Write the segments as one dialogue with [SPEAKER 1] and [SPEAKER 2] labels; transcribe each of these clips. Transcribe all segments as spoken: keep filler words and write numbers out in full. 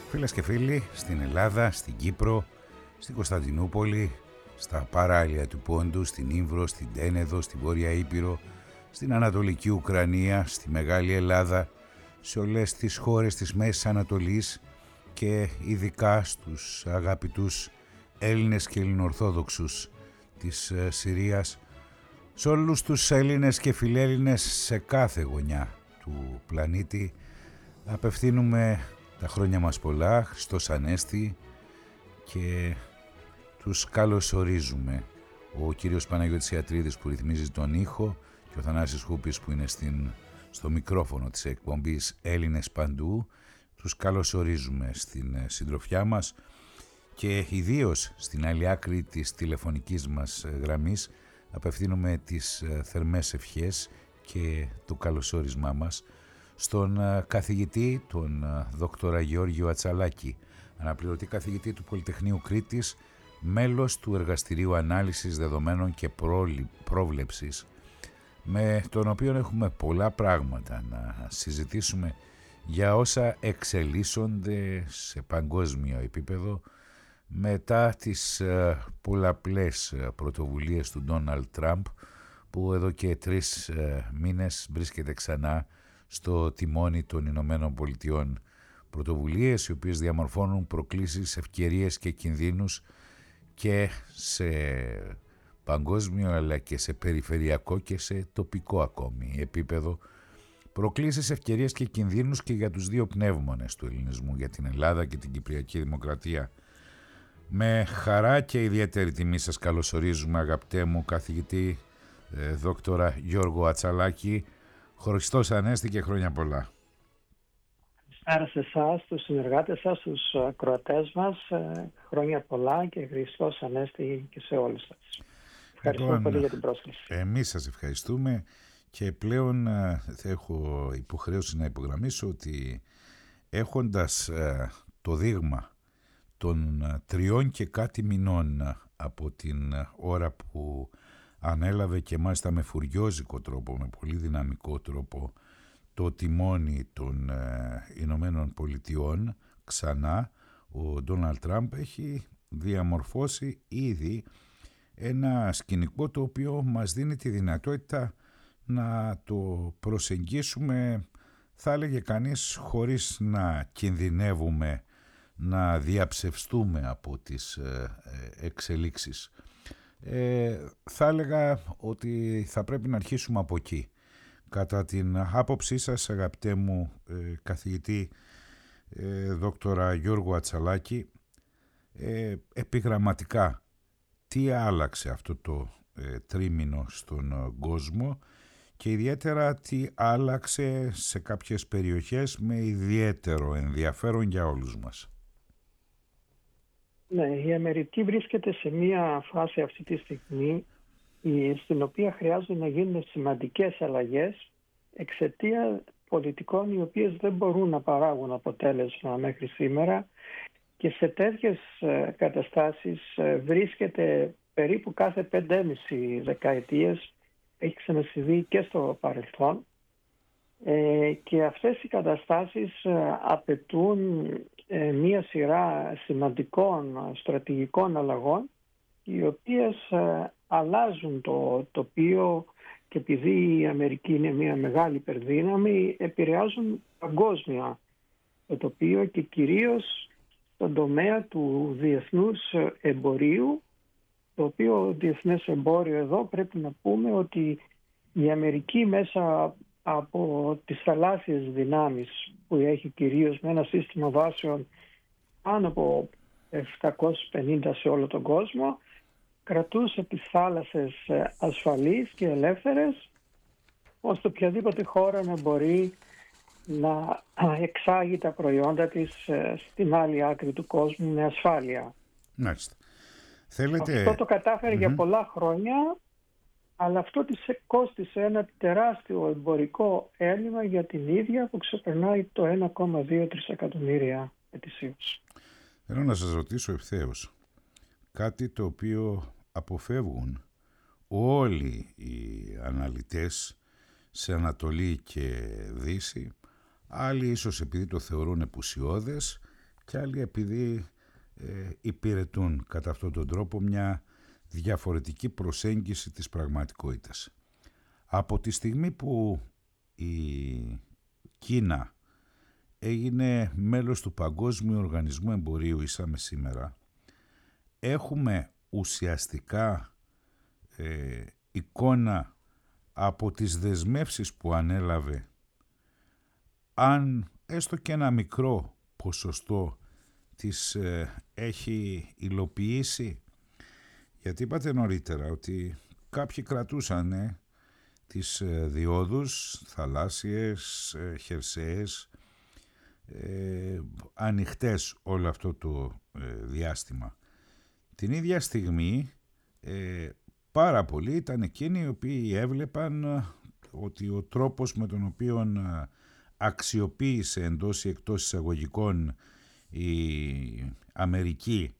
[SPEAKER 1] Φίλες και φίλοι, στην Ελλάδα, στην Κύπρο, στην Κωνσταντινούπολη, στα παράλια του Πόντου, στην Ήμβρο, στην Τένεδο, στην Βόρεια Ήπειρο, στην Ανατολική Ουκρανία, στη Μεγάλη Ελλάδα, σε όλες τις χώρες της Μέσης Ανατολής και ειδικά στους αγαπητούς Έλληνες και Ελληνοορθόδοξους της Συρίας, σε όλους τους Έλληνες και φιλέλληνες σε κάθε γωνιά του πλανήτη απευθύνουμε τα χρόνια μας πολλά, Χριστός Ανέστη, και τους καλωσορίζουμε. Ο κύριος Παναγιώτης Ιατρίδης που ρυθμίζει τον ήχο και ο Θανάσης Χούπης που είναι στην, στο μικρόφωνο της εκπομπής Έλληνες Παντού, τους καλωσορίζουμε στην συντροφιά μας και ιδίως στην άλλη άκρη της τηλεφωνικής μας γραμμής απευθύνουμε τις θερμές ευχές και το καλωσόρισμά μας στον καθηγητή, τον δόκτορα Γιώργιο Ατσαλάκη, αναπληρωτή καθηγητή του Πολυτεχνείου Κρήτης, μέλος του Εργαστηρίου Ανάλυσης Δεδομένων και Πρόβλεψης, με τον οποίο έχουμε πολλά πράγματα να συζητήσουμε για όσα εξελίσσονται σε παγκόσμιο επίπεδο μετά τις πολλαπλές πρωτοβουλίες του Ντόναλντ Τραμπ, που εδώ και τρεις μήνες βρίσκεται ξανά στο τιμόνι των Ηνωμένων Πολιτειών. Πρωτοβουλίες οι οποίες διαμορφώνουν προκλήσεις, ευκαιρίες και κινδύνους και σε παγκόσμιο αλλά και σε περιφερειακό και σε τοπικό ακόμη επίπεδο. Προκλήσεις, ευκαιρίες και κινδύνους και για τους δύο πνεύμονες του ελληνισμού, για την Ελλάδα και την Κυπριακή Δημοκρατία. Με χαρά και ιδιαίτερη τιμή σας καλωσορίζουμε, αγαπητέ μου καθηγητή ε, δόκτορα Γιώργο Ατσαλάκη. Χριστός Ανέστη και χρόνια πολλά.
[SPEAKER 2] Άρα σε εσάς, τους συνεργάτες σας, τους ακροατές μας, χρόνια πολλά και Χριστός Ανέστη και σε όλους σας. Ευχαριστούμε λοιπόν, πολύ για την πρόσκληση.
[SPEAKER 1] Εμείς σας ευχαριστούμε και πλέον θα έχω υποχρέωση να υπογραμμίσω ότι έχοντας το δείγμα των τριών και κάτι μηνών από την ώρα που ανέλαβε και μάλιστα με φουριόζικο τρόπο, με πολύ δυναμικό τρόπο, το τιμόνι των ε, Ηνωμένων Πολιτειών ξανά, ο Ντόναλντ Τραμπ έχει διαμορφώσει ήδη ένα σκηνικό το οποίο μας δίνει τη δυνατότητα να το προσεγγίσουμε, θα έλεγε κανείς, χωρίς να κινδυνεύουμε να διαψευστούμε από τις ε, εξελίξεις. Ε, θα έλεγα ότι θα πρέπει να αρχίσουμε από εκεί. Κατά την άποψή σας, αγαπητέ μου ε, καθηγητή ε, δόκτορα Γιώργο Ατσαλάκη, ε, επιγραμματικά τι άλλαξε αυτό το ε, τρίμηνο στον ε, κόσμο και ιδιαίτερα τι άλλαξε σε κάποιες περιοχές με ιδιαίτερο ενδιαφέρον για όλους μας.
[SPEAKER 2] Ναι, η Αμερική βρίσκεται σε μια φάση αυτή τη στιγμή στην οποία χρειάζεται να γίνουν σημαντικές αλλαγές εξαιτία πολιτικών οι οποίες δεν μπορούν να παράγουν αποτέλεσμα μέχρι σήμερα, και σε τέτοιες καταστάσεις βρίσκεται περίπου κάθε πεντέμιση δεκαετίες, έχει ξανασυμβεί και στο παρελθόν, και αυτές οι καταστάσεις απαιτούν μία σειρά σημαντικών στρατηγικών αλλαγών οι οποίες αλλάζουν το τοπίο, και επειδή η Αμερική είναι μια μεγάλη υπερδύναμη, επηρεάζουν παγκόσμια το τοπίο και κυρίως στον τομέα του διεθνούς εμπορίου, το οποίο διεθνές εμπόριο εδώ πρέπει να πούμε ότι η Αμερική μέσα από τις θαλάσσιες δυνάμεις που έχει κυρίως με ένα σύστημα βάσεων πάνω από επτακόσιες πενήντα σε όλο τον κόσμο, κρατούσε τις θάλασσες ασφαλείς και ελεύθερες, ώστε οποιαδήποτε χώρα να μπορεί να εξάγει τα προϊόντα της στην άλλη άκρη του κόσμου με ασφάλεια.
[SPEAKER 1] Μάλιστα. Θέλετε...
[SPEAKER 2] Αυτό το κατάφερε mm-hmm. για πολλά χρόνια, αλλά αυτό της κόστισε ένα τεράστιο εμπορικό έλλειμμα για την ίδια που ξεπερνάει το ένα κόμμα δύο τρισεκατομμύρια ετησίως.
[SPEAKER 1] Θέλω να σας ρωτήσω ευθέως κάτι το οποίο αποφεύγουν όλοι οι αναλυτές σε Ανατολή και Δύση, άλλοι ίσως επειδή το θεωρούν επουσιώδες και άλλοι επειδή ε, υπηρετούν κατά αυτόν τον τρόπο μια διαφορετική προσέγγιση της πραγματικότητας. Από τη στιγμή που η Κίνα έγινε μέλος του Παγκόσμιου Οργανισμού Εμπορίου, ήσαμε σήμερα, έχουμε ουσιαστικά ε, εικόνα από τις δεσμεύσεις που ανέλαβε, αν έστω και ένα μικρό ποσοστό τις ε, έχει υλοποιήσει. Γιατί είπατε νωρίτερα ότι κάποιοι κρατούσαν ε, τις ε, διόδους θαλάσσιες, ε, χερσαίες, ε, ανοιχτές όλο αυτό το ε, διάστημα. Την ίδια στιγμή ε, πάρα πολλοί ήταν εκείνοι οι οποίοι έβλεπαν ε, ότι ο τρόπος με τον οποίο ε, αξιοποίησε εντός ή εκτός εισαγωγικών η Αμερική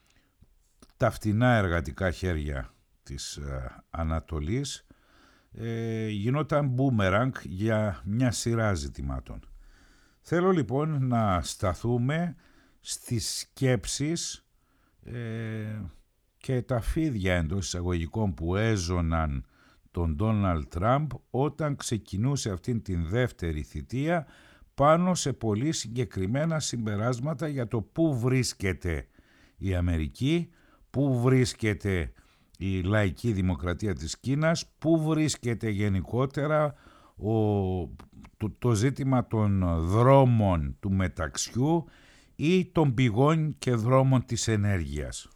[SPEAKER 1] τα φτηνά εργατικά χέρια της ε, Ανατολής ε, γινόταν μπούμεραγκ για μια σειρά ζητημάτων. Θέλω λοιπόν να σταθούμε στις σκέψεις ε, και τα φίδια εντός εισαγωγικών που έζωναν τον Ντόναλντ Τραμπ όταν ξεκινούσε αυτήν την δεύτερη θητεία πάνω σε πολύ συγκεκριμένα συμπεράσματα για το πού βρίσκεται η Αμερική, πού βρίσκεται η λαϊκή δημοκρατία της Κίνας, πού βρίσκεται γενικότερα ο, το, το ζήτημα των δρόμων του μεταξιού ή των πηγών και δρόμων της ενέργειας.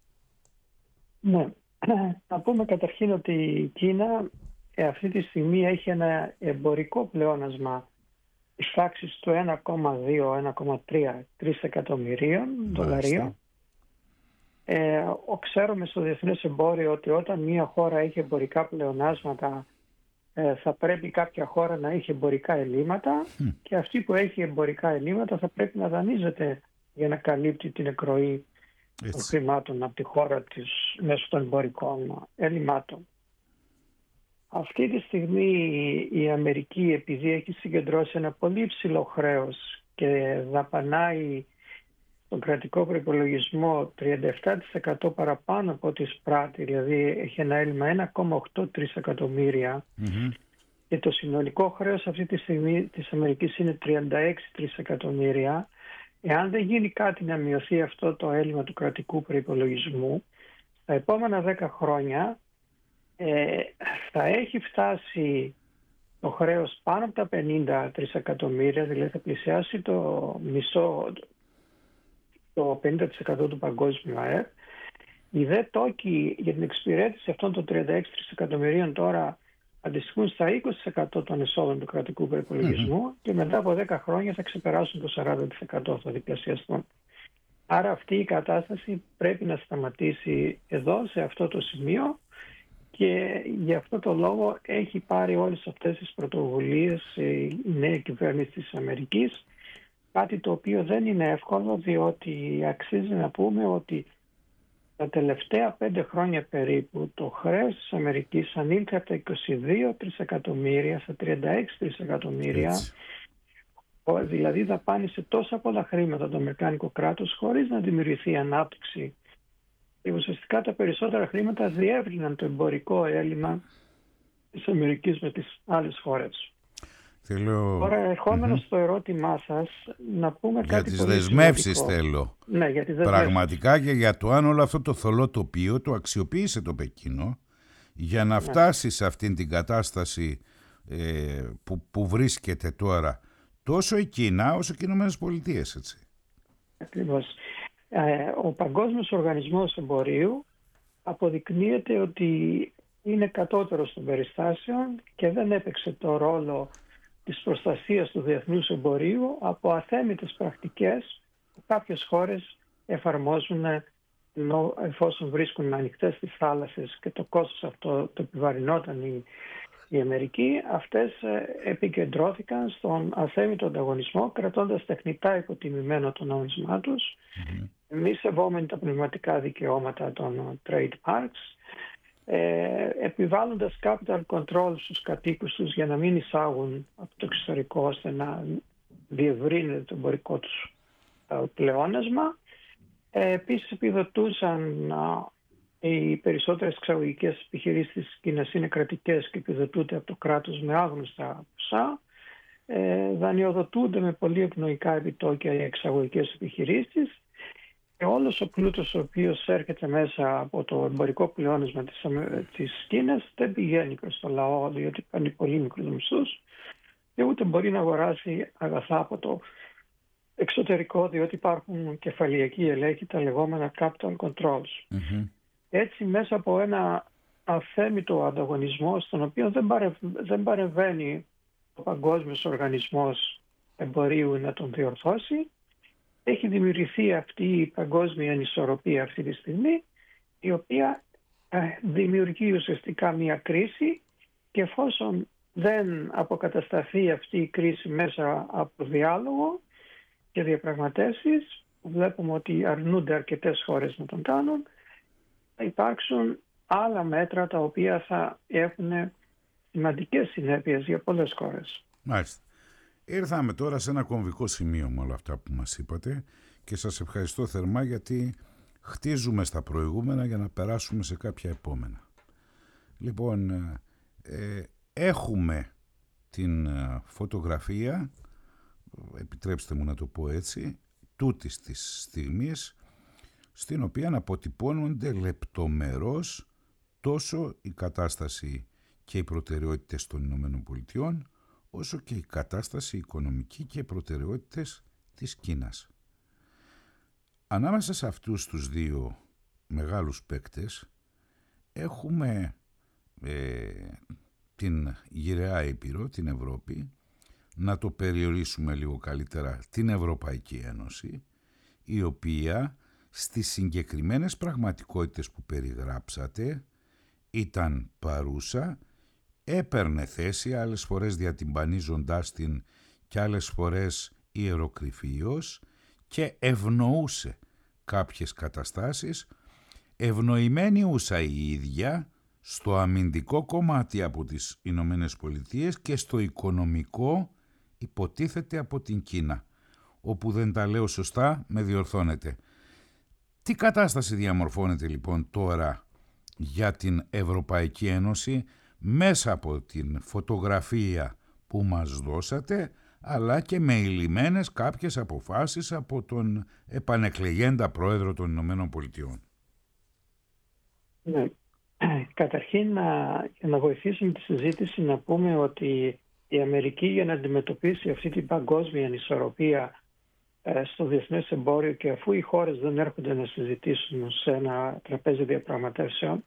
[SPEAKER 2] Ναι, να πούμε καταρχήν ότι η Κίνα ε, αυτή τη στιγμή έχει ένα εμπορικό πλεόνασμα της τάξης του ένα κόμμα δύο με ένα κόμμα τρία εκατομμυρίων δολαρίων. Ε, ξέρουμε στο διεθνές εμπόριο ότι όταν μια χώρα έχει εμπορικά πλεονάσματα ε, θα πρέπει κάποια χώρα να έχει εμπορικά ελλείμματα mm. και αυτή που έχει εμπορικά ελλείμματα θα πρέπει να δανείζεται για να καλύπτει την εκροή Έτσι. των χρημάτων από τη χώρα της μέσω των εμπορικών ελλείμματων. Αυτή τη στιγμή η Αμερική, επειδή έχει συγκεντρώσει ένα πολύ ψηλό χρέος και δαπανάει τον κρατικό προϋπολογισμό τριάντα επτά τοις εκατό παραπάνω από ό,τι εισπράττει, δηλαδή έχει ένα έλλειμμα ένα κόμμα οκτώ τρισεκατομμύρια mm-hmm. και το συνολικό χρέος αυτή τη στιγμή της Αμερικής είναι τριάντα έξι τρισεκατομμύρια. Εάν δεν γίνει κάτι να μειωθεί αυτό το έλλειμμα του κρατικού προϋπολογισμού, στα επόμενα δέκα χρόνια ε, θα έχει φτάσει το χρέος πάνω από τα πενήντα τρισεκατομμύρια, δηλαδή θα πλησιάσει το μισό, το πενήντα τοις εκατό του παγκόσμιου ΑΕΠ. Οι δε τόκοι για την εξυπηρέτηση αυτών των τριάντα έξι τρισεκατομμυρίων τώρα αντιστοιχούν στα είκοσι τοις εκατό των εσόδων του κρατικού προϋπολογισμού mm-hmm. και μετά από δέκα χρόνια θα ξεπεράσουν το σαράντα τοις εκατό, θα διπλασιαστούν. Άρα αυτή η κατάσταση πρέπει να σταματήσει εδώ, σε αυτό το σημείο, και γι' αυτό το λόγο έχει πάρει όλες αυτές τις πρωτοβουλίες η νέα κυβέρνηση της Αμερικής, κάτι το οποίο δεν είναι εύκολο, διότι αξίζει να πούμε ότι τα τελευταία πέντε χρόνια περίπου το χρέος της Αμερικής ανήλθε από τα είκοσι δύο τρισεκατομμύρια στα τριάντα έξι τρισεκατομμύρια. Έτσι. Δηλαδή δαπάνησε τόσα πολλά χρήματα το αμερικάνικο κράτος χωρίς να δημιουργηθεί ανάπτυξη. Και ουσιαστικά τα περισσότερα χρήματα διεύρυναν το εμπορικό έλλειμμα της Αμερικής με τις άλλες χώρες.
[SPEAKER 1] Θέλω...
[SPEAKER 2] Τώρα ερχόμενο mm-hmm. στο ερώτημά σας, να πούμε
[SPEAKER 1] για
[SPEAKER 2] κάτι
[SPEAKER 1] τις
[SPEAKER 2] πολύ
[SPEAKER 1] δεσμεύσεις
[SPEAKER 2] σημαντικό.
[SPEAKER 1] θέλω.
[SPEAKER 2] Ναι, για τις δεσμεύσεις.
[SPEAKER 1] Πραγματικά και για το αν όλο αυτό το θολό τοπίο το αξιοποίησε το Πεκίνο για να ναι. φτάσει σε αυτήν την κατάσταση ε, που, που βρίσκεται τώρα τόσο η Κίνα όσο και οι Ηνωμένες Πολιτείες, έτσι.
[SPEAKER 2] Ακριβώς. Ε, ο Παγκόσμιος Οργανισμός Εμπορίου αποδεικνύεται ότι είναι κατώτερος των περιστάσεων και δεν έπαιξε το ρόλο της προστασίας του διεθνούς εμπορίου από αθέμητες πρακτικές που κάποιες χώρες εφαρμόζουν εφόσον βρίσκουν ανοιχτές τις θάλασσες και το κόστος αυτό το επιβαρυνόταν η, η Αμερική. Αυτές επικεντρώθηκαν στον αθέμητο ανταγωνισμό, κρατώντας τεχνητά υποτιμημένο το νόμισμά τους, mm-hmm. μη σεβόμενοι τα πνευματικά δικαιώματα των trade parks, Ε, επιβάλλοντας capital control στους κατοίκους τους για να μην εισάγουν από το εξωτερικό ώστε να διευρύνεται το εμπορικό τους πλεόνασμα. Ε, επίσης επιδοτούσαν α, οι περισσότερες εξαγωγικές επιχειρήσεις της Κίνας είναι κρατικές και επιδοτούνται από το κράτος με άγνωστα ποσά. Ε, δανειοδοτούνται με πολύ ευνοϊκά επιτόκια οι εξαγωγικές επιχειρήσεις και όλος ο πλούτος ο οποίος έρχεται μέσα από το εμπορικό πλεόνασμα της, της Κίνας δεν πηγαίνει προς το λαό, διότι παίρνει πολύ μικρούς μισθούς και ούτε μπορεί να αγοράσει αγαθά από το εξωτερικό, διότι υπάρχουν κεφαλαιακοί ελέγχοι, τα λεγόμενα capital controls.
[SPEAKER 1] Mm-hmm.
[SPEAKER 2] Έτσι, μέσα από ένα αθέμητο ανταγωνισμό, στον οποίο δεν, παρευ... δεν παρεμβαίνει ο Παγκόσμιος Οργανισμός Εμπορίου να τον διορθώσει, έχει δημιουργηθεί αυτή η παγκόσμια ανισορροπία αυτή τη στιγμή, η οποία ε, δημιουργεί ουσιαστικά μια κρίση, και εφόσον δεν αποκατασταθεί αυτή η κρίση μέσα από διάλογο και διαπραγματεύσεις, βλέπουμε ότι αρνούνται αρκετές χώρες να τον κάνουν, θα υπάρξουν άλλα μέτρα τα οποία θα έχουν σημαντικές συνέπειες για πολλές χώρες.
[SPEAKER 1] Μάλιστα. Ήρθαμε τώρα σε ένα κομβικό σημείο με όλα αυτά που μας είπατε και σας ευχαριστώ θερμά, γιατί χτίζουμε στα προηγούμενα για να περάσουμε σε κάποια επόμενα. Λοιπόν, ε, έχουμε την φωτογραφία, επιτρέψτε μου να το πω έτσι, τούτης της στιγμής, στην οποία αποτυπώνονται λεπτομερώς τόσο η κατάσταση και οι προτεραιότητες των Ηνωμένων Πολιτειών, όσο και η κατάσταση οικονομική και οι προτεραιότητες της Κίνας. Ανάμεσα σε αυτούς τους δύο μεγάλους παίκτες έχουμε ε, την γυραιά Ήπειρο, την Ευρώπη, να το περιορίσουμε λίγο καλύτερα, την Ευρωπαϊκή Ένωση, η οποία στις συγκεκριμένες πραγματικότητες που περιγράψατε ήταν παρούσα, έπαιρνε θέση, άλλες φορές διατυμπανίζοντάς την και άλλες φορές ιεροκρηφίως, και ευνοούσε κάποιες καταστάσεις, ευνοημένη ούσα η ίδια στο αμυντικό κομμάτι από τις Ηνωμένες Πολιτείες και στο οικονομικό υποτίθεται από την Κίνα, όπου δεν τα λέω σωστά, με διορθώνετε. Τι κατάσταση διαμορφώνεται λοιπόν τώρα για την Ευρωπαϊκή Ένωση μέσα από την φωτογραφία που μας δώσατε, αλλά και με ηλυμένες κάποιες αποφάσεις από τον επανεκλεγέντα πρόεδρο των Ηνωμένων Πολιτειών?
[SPEAKER 2] Ναι. Καταρχήν, να, για να βοηθήσουμε τη συζήτηση, να πούμε ότι η Αμερική, για να αντιμετωπίσει αυτή την παγκόσμια ανισορροπία ε, στο διεθνές εμπόριο, και αφού οι χώρες δεν έρχονται να συζητήσουν σε ένα τραπέζι διαπραγματεύσεων,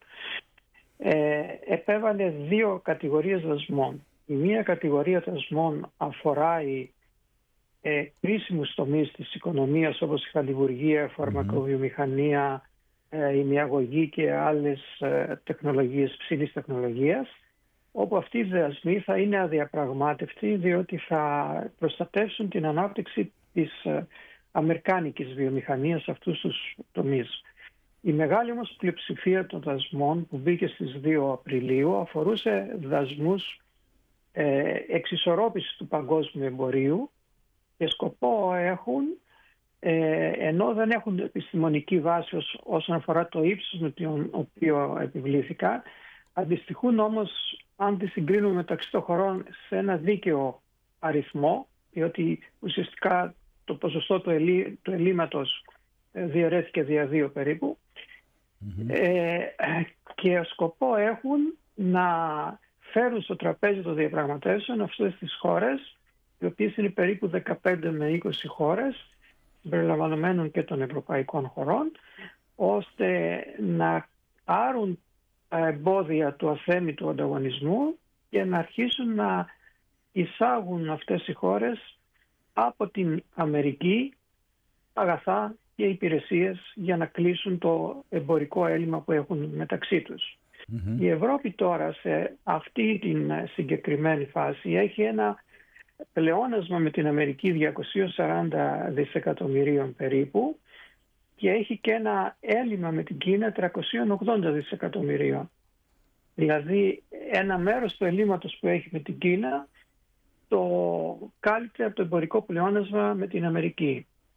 [SPEAKER 2] ε, επέβαλε δύο κατηγορίες δασμών. Η μία κατηγορία δασμών αφορά οι ε, κρίσιμους τομείς της οικονομίας, όπως η χαλιβουργία, φαρμακοβιομηχανία, ε, η μυαγωγή και άλλες ε, τεχνολογίες ψηλής τεχνολογίας, όπου αυτοί οι δασμοί θα είναι αδιαπραγμάτευτοι, διότι θα προστατεύσουν την ανάπτυξη της ε, αμερικάνικης βιομηχανίας σε αυτούς τους τομείς. Η μεγάλη όμως πλειοψηφία των δασμών που μπήκε στις δύο Απριλίου αφορούσε δασμούς ε, εξισορρόπησης του παγκόσμιου εμπορίου, και σκοπό έχουν, ε, ενώ δεν έχουν επιστημονική βάση όσον αφορά το ύψος με το οποίο επιβλήθηκαν, αντιστοιχούν όμως, αν τις συγκρίνουμε μεταξύ των χωρών, σε ένα δίκαιο αριθμό, διότι ουσιαστικά το ποσοστό του, ελλείμ, του ελλείμματος διαιρέθηκε δια δύο περίπου, mm-hmm. ε, και σκοπό έχουν να φέρουν στο τραπέζι των διαπραγματεύσεων αυτές τις χώρες, οι οποίες είναι περίπου δεκαπέντε με είκοσι χώρες, συμπεριλαμβανομένων και των ευρωπαϊκών χωρών, ώστε να άρουν τα εμπόδια του αθέμητου ανταγωνισμού και να αρχίσουν να εισάγουν αυτές οι χώρες από την Αμερική αγαθά και υπηρεσίες για να κλείσουν το εμπορικό έλλειμμα που έχουν μεταξύ τους. Mm-hmm. Η Ευρώπη τώρα σε αυτή την συγκεκριμένη φάση έχει ένα πλεόνασμα με την Αμερική διακόσια σαράντα δισεκατομμυρίων περίπου, και έχει και ένα έλλειμμα με την Κίνα τριακόσια ογδόντα δισεκατομμυρίων. Δηλαδή ένα μέρος του ελλείμματος που έχει με την Κίνα το κάλυπτε από το εμπορικό πλεόνασμα με την Αμερική.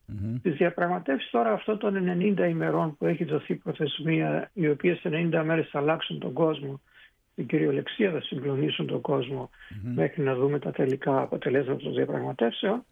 [SPEAKER 2] Mm-hmm. Στις διαπραγματεύσεις τώρα αυτών των ενενήντα ημερών που έχει δοθεί προθεσμία, οι οποίες ενενήντα μέρες θα αλλάξουν τον κόσμο, στην κυριολεξία θα συγκλονίσουν τον κόσμο mm-hmm. μέχρι να δούμε τα τελικά αποτελέσματα των διαπραγματεύσεων,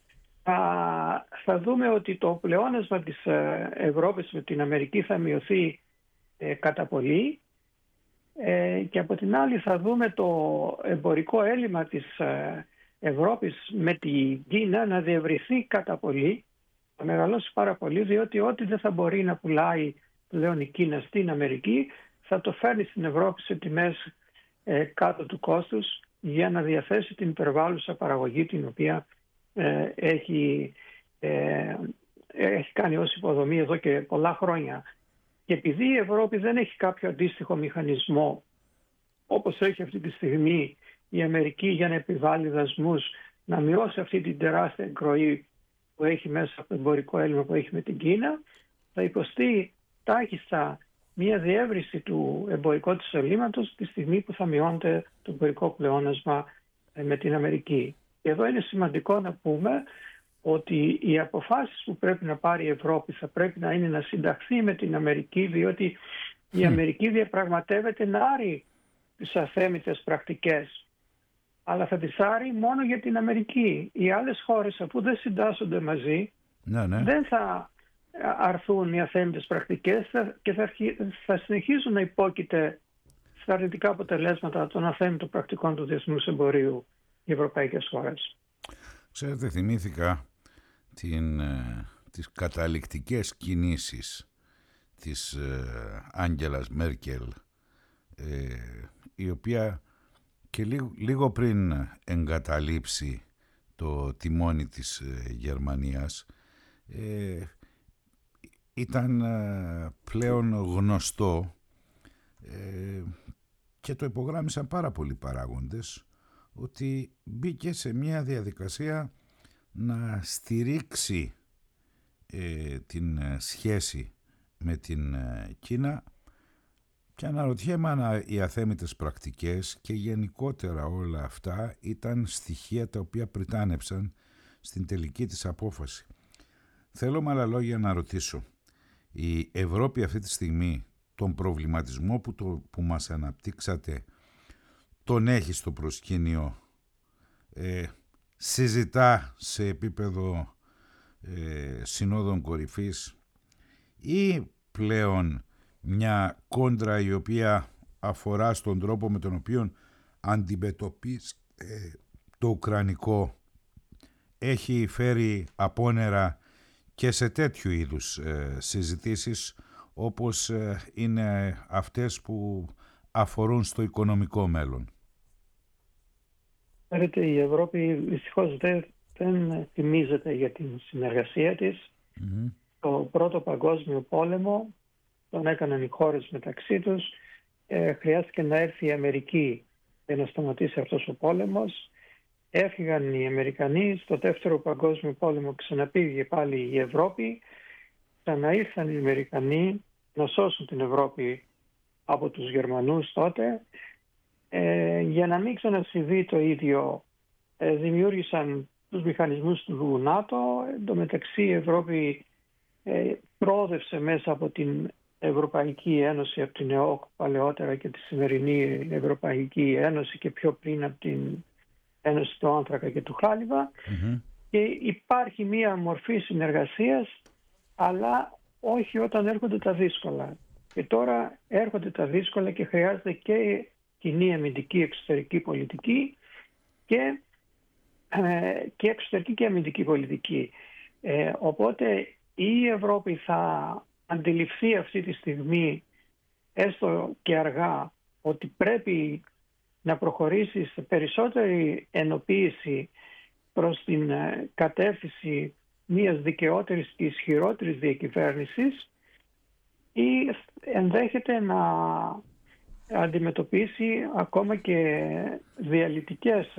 [SPEAKER 2] θα, θα δούμε ότι το πλεόνασμα της Ευρώπης με την Αμερική θα μειωθεί ε, κατά πολύ, ε, και από την άλλη θα δούμε το εμπορικό έλλειμμα της ε, Ευρώπης με την Κίνα να διευρυθεί κατά πολύ, θα μεγαλώσει πάρα πολύ, διότι ό,τι δεν θα μπορεί να πουλάει πλέον η Κίνα στην Αμερική θα το φέρνει στην Ευρώπη σε τιμές ε, κάτω του κόστους για να διαθέσει την υπερβάλλουσα παραγωγή την οποία ε, έχει, ε, έχει κάνει ως υποδομή εδώ και πολλά χρόνια. Και επειδή η Ευρώπη δεν έχει κάποιο αντίστοιχο μηχανισμό όπως έχει αυτή τη στιγμή η Αμερική για να επιβάλλει δασμούς, να μειώσει αυτή την τεράστια εκροή που έχει μέσα από το εμπορικό έλλειμμα που έχει με την Κίνα, θα υποστεί τάχιστα μια διεύρυνση του εμπορικού της ελλείμματος τη στιγμή που θα μειώνεται το εμπορικό πλεόνασμα με την Αμερική. Και εδώ είναι σημαντικό να πούμε ότι οι αποφάσεις που πρέπει να πάρει η Ευρώπη θα πρέπει να είναι να συνταχθεί με την Αμερική, διότι η Αμερική διαπραγματεύεται να άρει τις αθέμητες πρακτικές, αλλά θα τις άρει μόνο για την Αμερική. Οι άλλες χώρες, αφού δεν συντάσσονται μαζί, ναι, ναι. δεν θα αρθούν οι αθέμητες πρακτικές και θα, θα συνεχίζουν να υπόκειται στα αρνητικά αποτελέσματα των αθέμητων πρακτικών του διεθνούς εμπορίου οι ευρωπαϊκές χώρες.
[SPEAKER 1] Ξέρετε, θυμήθηκα την, τις καταληκτικές κινήσεις της ε, Άγγελας Μέρκελ, ε, η οποία και λίγο, λίγο πριν εγκαταλείψει το τιμόνι της ε, Γερμανίας, ε, ήταν ε, πλέον γνωστό ε, και το υπογράμμισαν πάρα πολλοί παράγοντες, ότι μπήκε σε μια διαδικασία να στηρίξει ε, την σχέση με την ε, Κίνα, και αναρωτιέμαι αν οι αθέμητες πρακτικές και γενικότερα όλα αυτά ήταν στοιχεία τα οποία πριτάνεψαν στην τελική της απόφαση. Θέλω με άλλα λόγια να ρωτήσω, η Ευρώπη αυτή τη στιγμή τον προβληματισμό που, το, που μας αναπτύξατε τον έχει στο προσκήνιο, ε, συζητά σε επίπεδο ε, συνόδων κορυφής, ή πλέον μια κόντρα η οποία αφορά στον τρόπο με τον οποίο αντιμετωπίζει ε, το ουκρανικό έχει φέρει απόνερα και σε τέτοιου είδους ε, συζητήσεις όπως ε, είναι αυτές που αφορούν στο οικονομικό μέλλον?
[SPEAKER 2] Ξέρετε, η Ευρώπη δυστυχώς δεν, δεν θυμίζεται για την συνεργασία της. Mm-hmm. Το πρώτο παγκόσμιο πόλεμο τον έκαναν οι χώρες μεταξύ τους. Ε, χρειάστηκε να έρθει η Αμερική για να σταματήσει αυτός ο πόλεμος. Έφυγαν οι Αμερικανοί, στο δεύτερο παγκόσμιο πόλεμο ξαναπήγε πάλι η Ευρώπη. Ξαναήρθαν οι Αμερικανοί να σώσουν την Ευρώπη από τους Γερμανούς τότε. Ε, για να μην ξανασυμβεί το ίδιο, ε, δημιούργησαν τους μηχανισμούς του ΝΑΤΟ. Εν τω μεταξύ η Ευρώπη ε, προόδευσε μέσα από την Ευρωπαϊκή Ένωση, από την ΕΟΚ παλαιότερα και τη σημερινή Ευρωπαϊκή Ένωση και πιο πριν από την Ένωση του Άνθρακα και του Χάλιβα. Mm-hmm. Και υπάρχει μία μορφή συνεργασίας, αλλά όχι όταν έρχονται τα δύσκολα. Και τώρα έρχονται τα δύσκολα και χρειάζεται και κοινή αμυντική εξωτερική πολιτική και, ε, και εξωτερική και αμυντική πολιτική. Ε, οπότε η Ευρώπη θα αντιληφθεί αυτή τη στιγμή, έστω και αργά, ότι πρέπει να προχωρήσει σε περισσότερη ενοποίηση προς την κατεύθυνση μιας δικαιότερης και ισχυρότερης διακυβέρνησης, ή ενδέχεται να αντιμετωπίσει ακόμα και διαλυτικές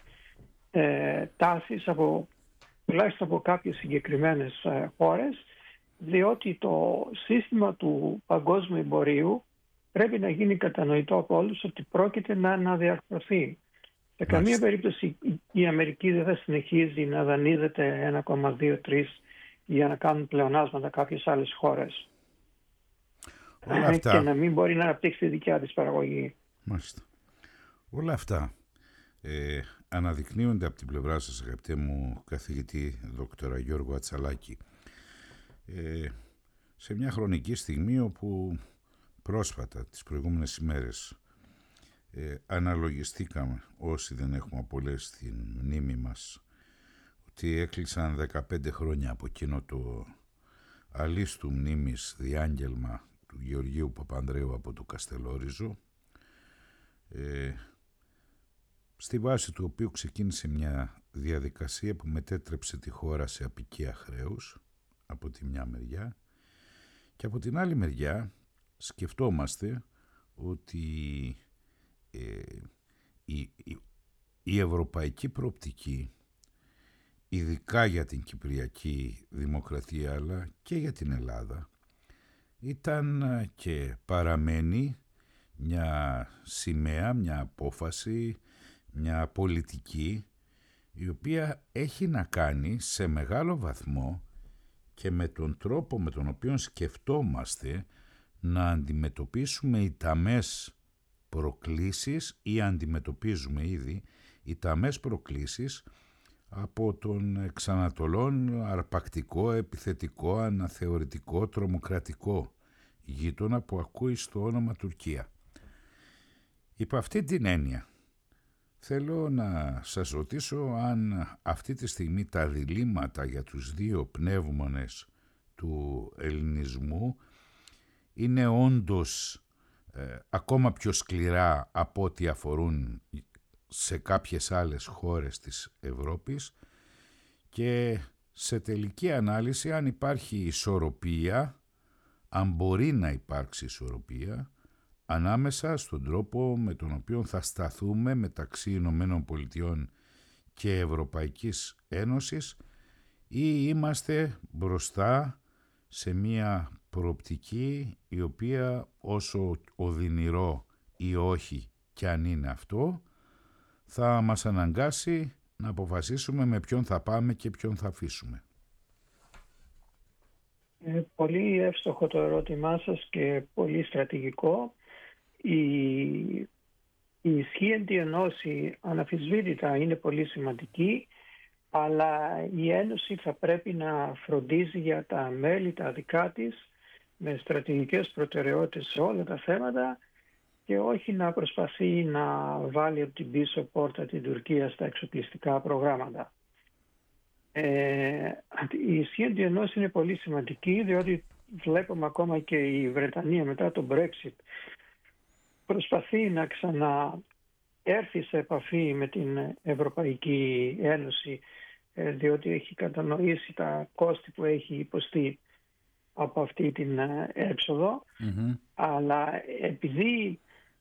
[SPEAKER 2] ε, τάσεις από, τουλάχιστον από κάποιες συγκεκριμένες ε, χώρες, διότι το σύστημα του παγκόσμιου εμπορίου πρέπει να γίνει κατανοητό από όλους ότι πρόκειται να αναδιαρθρωθεί. Σε καμία περίπτωση η Αμερική δεν θα συνεχίζει να δανείζεται ένα κόμμα δύο τρία για να κάνουν πλεονάσματα κάποιες άλλες χώρες.
[SPEAKER 1] Όλα αυτά...
[SPEAKER 2] και να μην μπορεί να αναπτύξει τη δικιά της παραγωγή.
[SPEAKER 1] Μάλιστα. Όλα αυτά ε, αναδεικνύονται από την πλευρά σας, αγαπητέ μου καθηγητή δόκτωρα Γιώργο Ατσαλάκη, ε, σε μια χρονική στιγμή όπου πρόσφατα, τις προηγούμενες ημέρες, ε, αναλογιστήκαμε, όσοι δεν έχουμε απολέσει στην μνήμη μας, ότι έκλεισαν δεκαπέντε χρόνια από εκείνο το αλίστου μνήμης διάγγελμα του Γεωργίου Παπανδρέου από το Καστελόριζο, ε, στη βάση του οποίου ξεκίνησε μια διαδικασία που μετέτρεψε τη χώρα σε απικία χρέους από τη μια μεριά, και από την άλλη μεριά σκεφτόμαστε ότι ε, η, η, η ευρωπαϊκή προοπτική, ειδικά για την Κυπριακή Δημοκρατία αλλά και για την Ελλάδα, ήταν και παραμένει μια σημαία, μια απόφαση, μια πολιτική η οποία έχει να κάνει σε μεγάλο βαθμό και με τον τρόπο με τον οποίο σκεφτόμαστε να αντιμετωπίσουμε οι ταμές προκλήσεις ή αντιμετωπίζουμε ήδη οι ταμές προκλήσεις από τον εξανατολών αρπακτικό, επιθετικό, αναθεωρητικό, τρομοκρατικό γείτονα που ακούει στο όνομα Τουρκία. Υπό αυτή την έννοια, θέλω να σας ρωτήσω αν αυτή τη στιγμή τα διλήμματα για τους δύο πνεύμονες του ελληνισμού είναι όντως ε, ακόμα πιο σκληρά από ό,τι αφορούν σε κάποιες άλλες χώρες της Ευρώπης, και σε τελική ανάλυση αν υπάρχει ισορροπία, αν μπορεί να υπάρξει ισορροπία ανάμεσα στον τρόπο με τον οποίο θα σταθούμε μεταξύ Ηνωμένων Πολιτειών και Ευρωπαϊκής Ένωσης, ή είμαστε μπροστά σε μια προοπτική η οποία, όσο οδυνηρό ή όχι κι αν είναι αυτό, θα μας αναγκάσει να αποφασίσουμε με ποιον θα πάμε και ποιον θα αφήσουμε.
[SPEAKER 2] Ε, πολύ εύστοχο το ερώτημά σας και πολύ στρατηγικό. Η, η ισχύεντη ενώση αναμφισβήτητα είναι πολύ σημαντική, αλλά η Ένωση θα πρέπει να φροντίζει για τα μέλη τα δικά της με στρατηγικές προτεραιότητες σε όλα τα θέματα και όχι να προσπαθεί να βάλει από την πίσω πόρτα την Τουρκία στα εξοπλιστικά προγράμματα. Ε, η ισχύεντη ενώση είναι πολύ σημαντική, διότι βλέπουμε ακόμα και η Βρετανία μετά το Brexit προσπαθεί να ξαναέρθει σε επαφή με την Ευρωπαϊκή Ένωση, διότι έχει κατανοήσει τα κόστη που έχει υποστεί από αυτή την έξοδο. Mm-hmm. Αλλά επειδή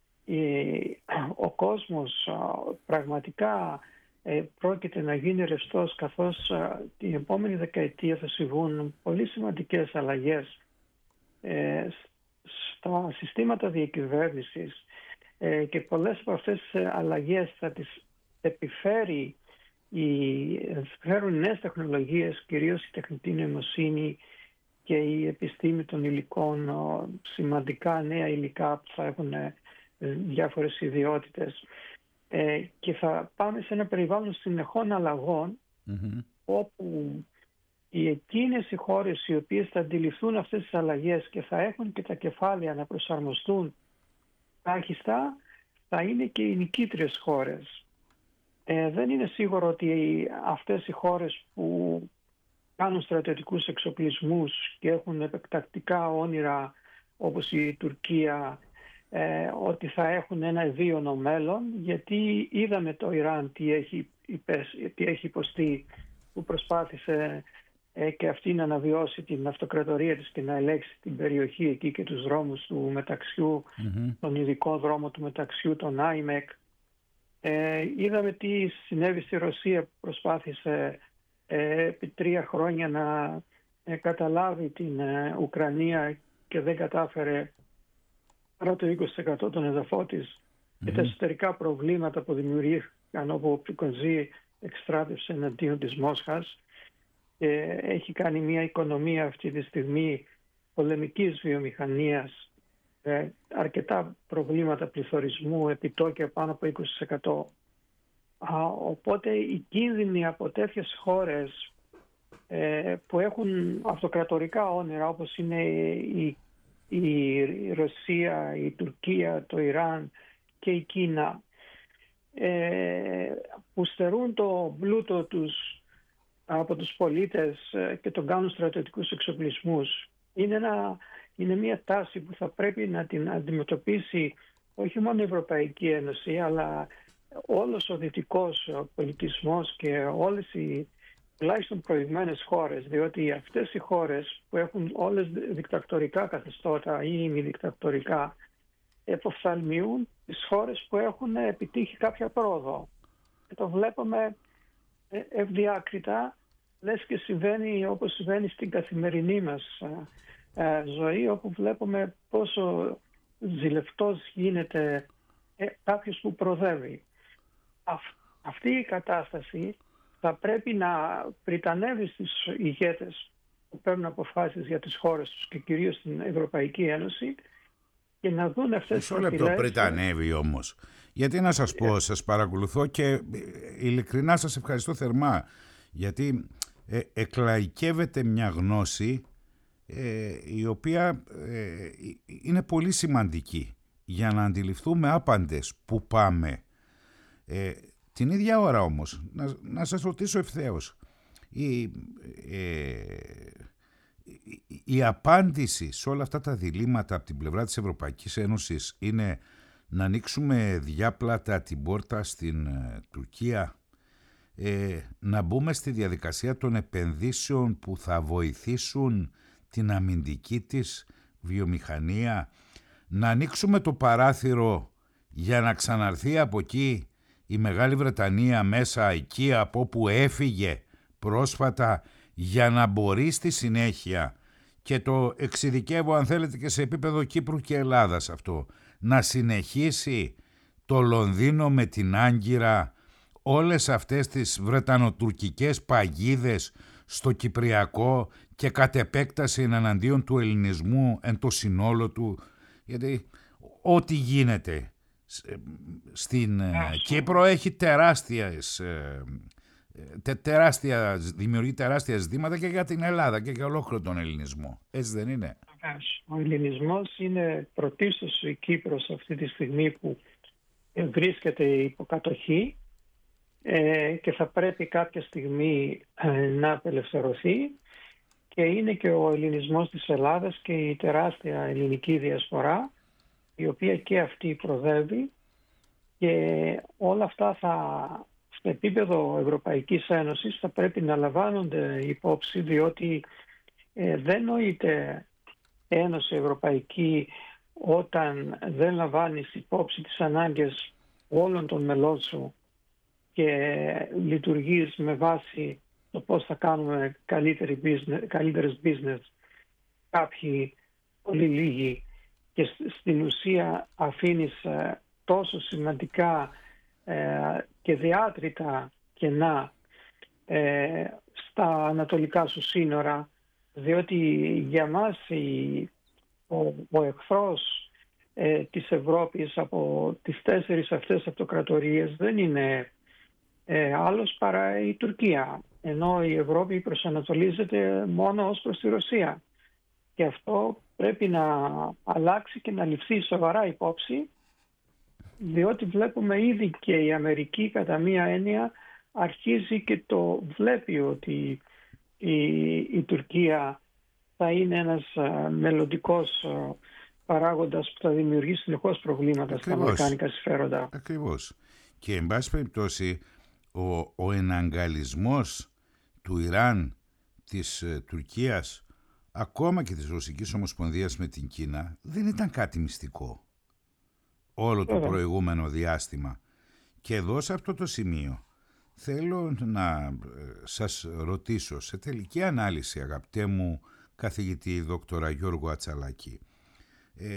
[SPEAKER 2] ε, ο κόσμος ε, πραγματικά ε, πρόκειται να γίνει ρευστός, καθώς ε, την επόμενη δεκαετία θα συμβούν πολύ σημαντικές αλλαγές ε, στα συστήματα διακυβέρνησης ε, και πολλές από αυτές τις αλλαγές θα τις επιφέρει οι, φέρουν νέες τεχνολογίες, κυρίως η τεχνητή νοημοσύνη και η επιστήμη των υλικών, σημαντικά νέα υλικά που θα έχουν διάφορες ιδιότητες, ε, και θα πάμε σε ένα περιβάλλον συνεχών αλλαγών, mm-hmm. όπου οι εκείνες οι χώρες οι οποίες θα αντιληφθούν αυτές τις αλλαγές και θα έχουν και τα κεφάλαια να προσαρμοστούν τάχιστα, θα είναι και οι νικήτριες χώρες. Ε, δεν είναι σίγουρο ότι αυτές οι χώρες που κάνουν στρατιωτικούς εξοπλισμούς και έχουν επεκτακτικά όνειρα όπως η Τουρκία, ε, ότι θα έχουν ένα ευίωνο μέλλον, γιατί είδαμε το Ιράν τι έχει, υπεσ, τι έχει υποστεί, που προσπάθησε ε, και αυτή να αναβιώσει την αυτοκρατορία της και να ελέγξει την περιοχή εκεί και τους δρόμους του μεταξιού, mm-hmm. τον ειδικό δρόμο του μεταξιού, τον άιμεκ. Ε, είδαμε τι συνέβη στη Ρωσία που προσπάθησε ε, επί τρία χρόνια να ε, καταλάβει την ε, Ουκρανία και δεν κατάφερε παρά το είκοσι τοις εκατό των εδαφών της, mm-hmm. και τα εσωτερικά προβλήματα που δημιουργήθηκαν, όπου ο Πρικονζή εξτράτευσε εναντίον της Μόσχας. και έχει κάνει μια οικονομία αυτή τη στιγμή πολεμικής βιομηχανίας, ε, αρκετά προβλήματα πληθωρισμού, επιτόκια πάνω από είκοσι τοις εκατό. Α, οπότε οι κίνδυνοι από τέτοιες χώρες ε, που έχουν αυτοκρατορικά όνειρα, όπως είναι η, η Ρωσία, η Τουρκία, το Ιράν και η Κίνα, ε, που στερούν το πλούτο τους από τους πολίτες και τον κάνουν στρατιωτικούς εξοπλισμούς, είναι, ένα, είναι μια τάση που θα πρέπει να την αντιμετωπίσει όχι μόνο η Ευρωπαϊκή Ένωση, αλλά όλος ο δυτικός πολιτισμός και όλες οι τουλάχιστον προηγμένες χώρες, διότι αυτές οι χώρες που έχουν όλες δικτατορικά καθεστώτα ή μη δικτατορικά εποφθαλμιούν τις χώρες που έχουν επιτύχει κάποια πρόοδο. Και το βλέπουμε ευδιάκριτα, λες και συμβαίνει όπως συμβαίνει στην καθημερινή μας ζωή, όπου βλέπουμε πόσο ζηλευτός γίνεται κάποιος που προοδεύει. Αυτή η κατάσταση θα πρέπει να πριτανεύει στις ηγέτες που παίρνουν αποφάσεις για τις χώρες τους και κυρίως στην Ευρωπαϊκή Ένωση και να δουν αυτές τις
[SPEAKER 1] απειλές. Μισό λεπτό, πριτανεύει όμως. Γιατί να σας πω, σας παρακολουθώ και ειλικρινά σας ευχαριστώ θερμά, γιατί ε, εκλαϊκεύεται μια γνώση ε, η οποία ε, είναι πολύ σημαντική για να αντιληφθούμε άπαντες που πάμε. Ε, την ίδια ώρα όμως, να, να σας ρωτήσω ευθέως, η, ε, η, η απάντηση σε όλα αυτά τα διλήμματα από την πλευρά της Ευρωπαϊκής Ένωσης είναι να ανοίξουμε διάπλατα την πόρτα στην ε, Τουρκία, ε, να μπούμε στη διαδικασία των επενδύσεων που θα βοηθήσουν την αμυντική της βιομηχανία, να ανοίξουμε το παράθυρο για να ξαναρθεί από εκεί η Μεγάλη Βρετανία μέσα εκεί από όπου έφυγε πρόσφατα, για να μπορεί στη συνέχεια, και το εξειδικεύω αν θέλετε και σε επίπεδο Κύπρου και Ελλάδας αυτό, να συνεχίσει το Λονδίνο με την Άγκυρα όλες αυτές τις βρετανοτουρκικές παγίδες στο Κυπριακό και κατ' επέκταση εναντίον του ελληνισμού εν το συνόλο του, γιατί ό,τι γίνεται στην Κύπρο έχει τεράστιες, τε, τεράστια, δημιουργεί τεράστια ζητήματα και για την Ελλάδα και για ολόκληρο τον ελληνισμό. Έτσι δεν είναι?
[SPEAKER 2] Ο ελληνισμός είναι πρωτίστως η Κύπρος αυτή τη στιγμή που βρίσκεται υποκατοχή ε, και θα πρέπει κάποια στιγμή ε, να απελευθερωθεί, και είναι και ο ελληνισμός της Ελλάδας και η τεράστια ελληνική διασπορά, η οποία και αυτή προοδεύει, και όλα αυτά θα, στο επίπεδο Ευρωπαϊκής Ένωσης θα πρέπει να λαμβάνονται υπόψη, διότι ε, δεν νοείται Ένωση Ευρωπαϊκή όταν δεν λαμβάνεις υπόψη τις ανάγκες όλων των μελών σου και λειτουργείς με βάση το πώς θα κάνουμε καλύτερη business, καλύτερες business κάποιοι πολύ λίγοι, και στην ουσία αφήνεις ε, τόσο σημαντικά ε, και διάτρητα κενά ε, στα ανατολικά σου σύνορα, διότι για μας η, ο, ο εχθρός ε, της Ευρώπης από τις τέσσερις αυτές αυτοκρατορίες δεν είναι ε, άλλος παρά η Τουρκία, ενώ η Ευρώπη προσανατολίζεται μόνο ως προς τη Ρωσία, και αυτό πρέπει να αλλάξει και να ληφθεί σοβαρά υπόψη, διότι βλέπουμε ήδη και η Αμερική κατά μία έννοια αρχίζει και το βλέπει ότι η, η Τουρκία θα είναι ένας μελλοντικός παράγοντας που θα δημιουργήσει συνεχώς προβλήματα στα αμερικάνικα συμφέροντα.
[SPEAKER 1] Ακριβώς. Και εν πάση περιπτώσει ο, ο εναγκαλισμός του Ιράν, της ε, Τουρκίας, ακόμα και της Ρωσικής Ομοσπονδίας με την Κίνα, δεν ήταν κάτι μυστικό όλο το προηγούμενο διάστημα. Και εδώ σε αυτό το σημείο θέλω να σας ρωτήσω, σε τελική ανάλυση, αγαπητέ μου καθηγητή δόκτορα Γιώργο Ατσαλάκη, ε,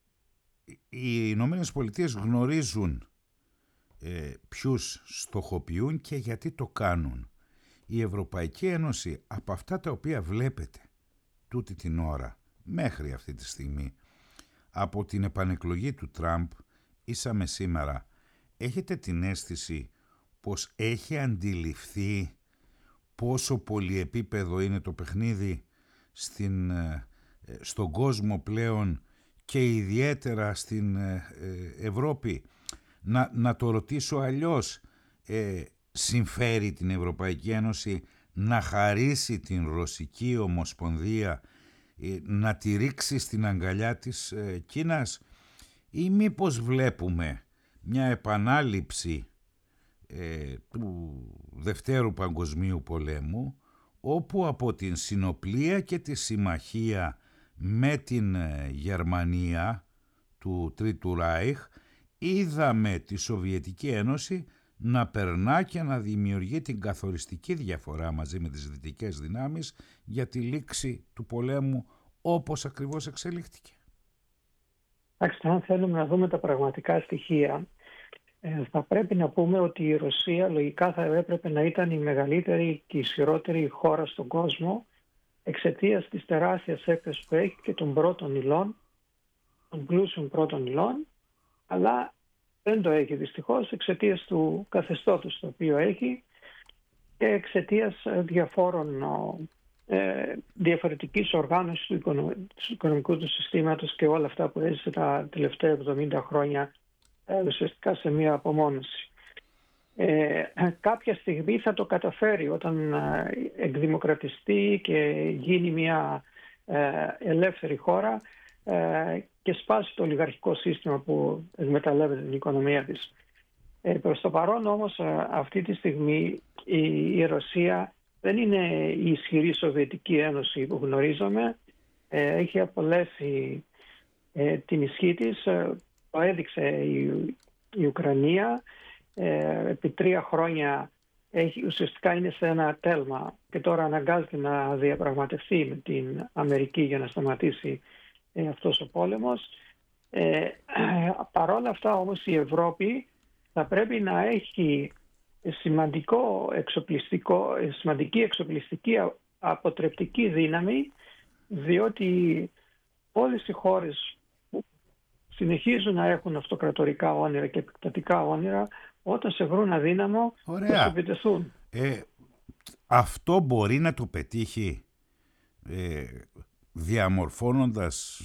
[SPEAKER 1] οι Ηνωμένες Πολιτείες γνωρίζουν ε, ποιους στοχοποιούν και γιατί το κάνουν. η Ευρωπαϊκή Ένωση από αυτά τα οποία βλέπετε τούτη την ώρα μέχρι αυτή τη στιγμή, από την επανεκλογή του Τραμπ ήσαμε σήμερα, έχετε την αίσθηση πως έχει αντιληφθεί πόσο πολυεπίπεδο είναι το παιχνίδι στην, στον κόσμο πλέον και ιδιαίτερα στην Ευρώπη? Να, να το ρωτήσω αλλιώς, ε, συμφέρει την Ευρωπαϊκή Ένωση να χαρίσει την Ρωσική Ομοσπονδία, ε, να τη ρίξει στην αγκαλιά της ε, Κίνας, ή μήπως βλέπουμε μια επανάληψη ε, του Δευτέρου Παγκοσμίου Πολέμου, όπου από την συνοπλία και τη συμμαχία με την Γερμανία του Τρίτου Ράιχ είδαμε τη Σοβιετική Ένωση να περνά και να δημιουργεί την καθοριστική διαφορά μαζί με τις δυτικές δυνάμεις για τη λήξη του πολέμου όπως ακριβώς εξελίχθηκε.
[SPEAKER 2] Εντάξει, αν θέλουμε να δούμε τα πραγματικά στοιχεία, ε, θα πρέπει να πούμε ότι η Ρωσία λογικά θα έπρεπε να ήταν η μεγαλύτερη και ισχυρότερη χώρα στον κόσμο εξαιτίας της τεράστιας έκτασης που έχει και των πρώτων υλών, των πλούσιων πρώτων υλών, αλλά δεν το έχει δυστυχώς εξαιτίας του καθεστώτος το οποίο έχει και εξαιτίας διαφόρων ε, διαφορετικής οργάνωσης του, οικονομ, του οικονομικού του συστήματος και όλα αυτά που έζησε τα τελευταία εβδομήντα χρόνια ε, ουσιαστικά σε μια απομόνωση. Ε, κάποια στιγμή θα το καταφέρει όταν ε, εκδημοκρατιστεί και γίνει μια ε, ελεύθερη χώρα ε, και σπάσει το ολιγαρχικό σύστημα που εκμεταλλεύεται την οικονομία της. Ε, προς το παρόν όμως αυτή τη στιγμή η, η Ρωσία δεν είναι η ισχυρή Σοβιετική Ένωση που γνωρίζαμε. Ε, έχει απολέσει ε, την ισχύ της. Ε, το έδειξε η, η Ουκρανία. Ε, επί τρία χρόνια έχει, ουσιαστικά είναι σε ένα τέλμα και τώρα αναγκάζεται να διαπραγματευτεί με την Αμερική για να σταματήσει ε, αυτός ο πόλεμος. Ε, ε, παρόλα αυτά όμως η Ευρώπη θα πρέπει να έχει σημαντικό εξοπλιστικό, σημαντική εξοπλιστική αποτρεπτική δύναμη, διότι όλες οι χώρες που συνεχίζουν να έχουν αυτοκρατορικά όνειρα και επεκτατικά όνειρα, όταν σε βρουν αδύναμο, θα σου επιτεθούν.
[SPEAKER 1] Ε, αυτό μπορεί να το πετύχει ε, διαμορφώνοντας